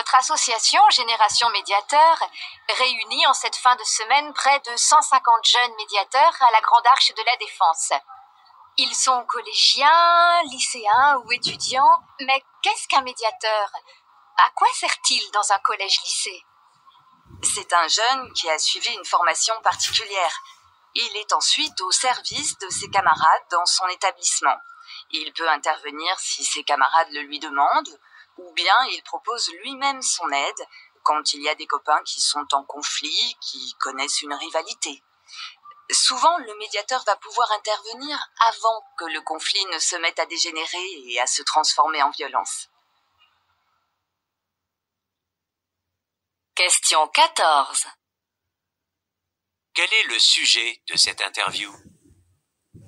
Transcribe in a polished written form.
Notre association Génération Médiateur réunit en cette fin de semaine près de 150 jeunes médiateurs à la Grande Arche de la Défense. Ils sont collégiens, lycéens ou étudiants, mais qu'est-ce qu'un médiateur? À quoi sert-il dans un collège-lycée? C'est un jeune qui a suivi une formation particulière. Il est ensuite au service de ses camarades dans son établissement. Il peut intervenir si ses camarades le lui demandent, ou bien il propose lui-même son aide quand il y a des copains qui sont en conflit, qui connaissent une rivalité. Souvent, le médiateur va pouvoir intervenir avant que le conflit ne se mette à dégénérer et à se transformer en violence. Question 14. Quel est le sujet de cette interview ?